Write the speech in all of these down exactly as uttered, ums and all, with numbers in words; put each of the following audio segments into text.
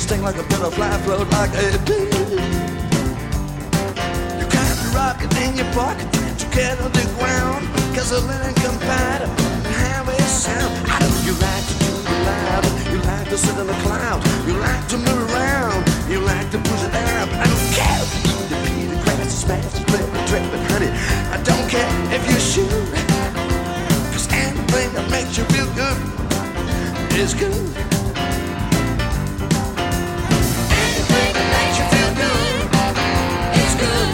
sting like a butterfly, float like a bee. You got the rocket in your pocket, you get on the ground, gasoline compatible, highway sound. I know you like to do it loud, you like to sit in the cloud, you like to move around, you like to push it out. I don't care if you eat the pea, the grass, the smash, the flip, the drip, and honey. I don't care if you shoot, cause anything that makes you feel good is good. Anything that makes you feel good is good.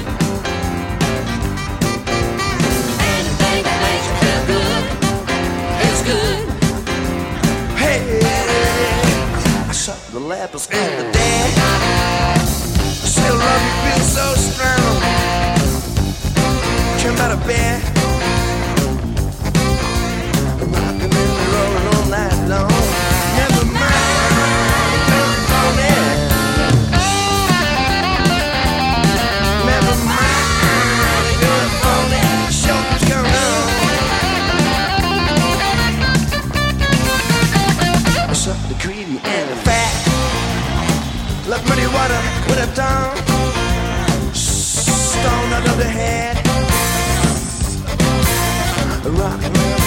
Anything that makes you feel good is good. Hey, I saw the lepers and the dead. Still love you, feel so strong. Came out of bed, rocking and rolling all night long. Never mind, don't phone it. Never mind, don't phone it. Show what's going on. What's up, the greedy and the fat? Love muddy water with a tongue, stone under the head. Rock and roll.